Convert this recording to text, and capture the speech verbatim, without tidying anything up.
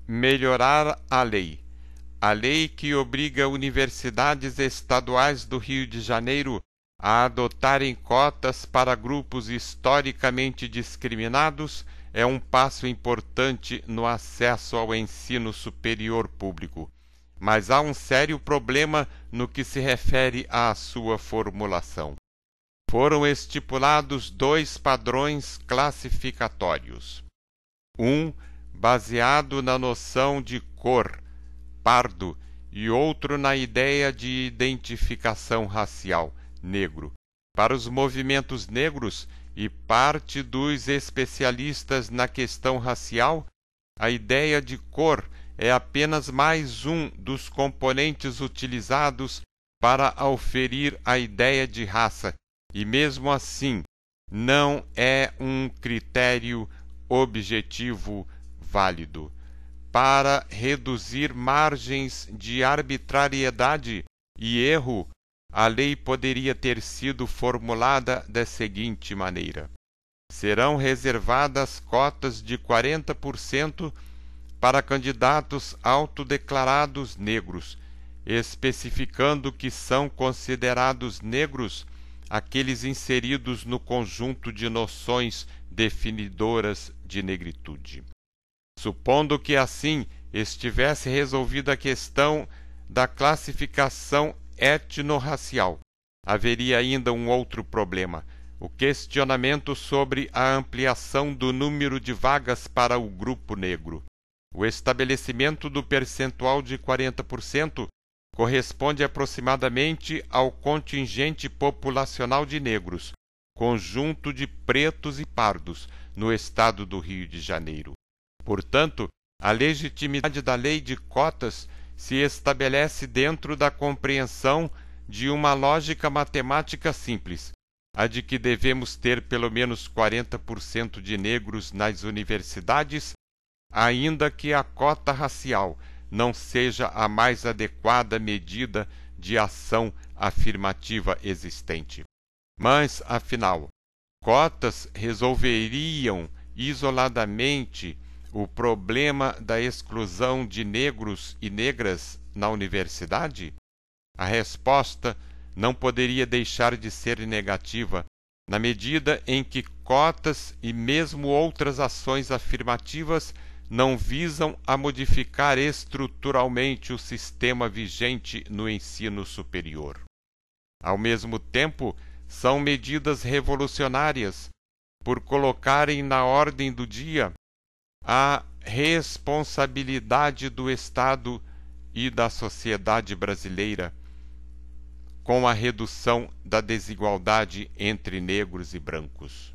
Melhorar a lei. A lei que obriga universidades estaduais do Rio de Janeiro a adotarem cotas para grupos historicamente discriminados é um passo importante no acesso ao ensino superior público, mas há um sério problema no que se refere à sua formulação. Foram estipulados dois padrões classificatórios. Um, baseado na noção de cor, pardo, e outro na ideia de identificação racial, negro. Para os movimentos negros e parte dos especialistas na questão racial, a ideia de cor é apenas mais um dos componentes utilizados para auferir a ideia de raça, e mesmo assim não é um critério objetivo válido. Para reduzir margens de arbitrariedade e erro, a lei poderia ter sido formulada da seguinte maneira: serão reservadas cotas de quarenta por cento para candidatos autodeclarados negros, especificando que são considerados negros aqueles inseridos no conjunto de noções definidoras de negritude. Supondo que assim estivesse resolvida a questão da classificação etnorracial, haveria ainda um outro problema: o questionamento sobre a ampliação do número de vagas para o grupo negro. O estabelecimento do percentual de quarenta por cento corresponde aproximadamente ao contingente populacional de negros, conjunto de pretos e pardos, no estado do Rio de Janeiro. Portanto, a legitimidade da lei de cotas se estabelece dentro da compreensão de uma lógica matemática simples, a de que devemos ter pelo menos quarenta por cento de negros nas universidades, ainda que a cota racial não seja a mais adequada medida de ação afirmativa existente. Mas, afinal, cotas resolveriam isoladamente o problema da exclusão de negros e negras na universidade? A resposta não poderia deixar de ser negativa, na medida em que cotas e mesmo outras ações afirmativas não visam a modificar estruturalmente o sistema vigente no ensino superior. Ao mesmo tempo, são medidas revolucionárias, por colocarem na ordem do dia a responsabilidade do Estado e da sociedade brasileira com a redução da desigualdade entre negros e brancos.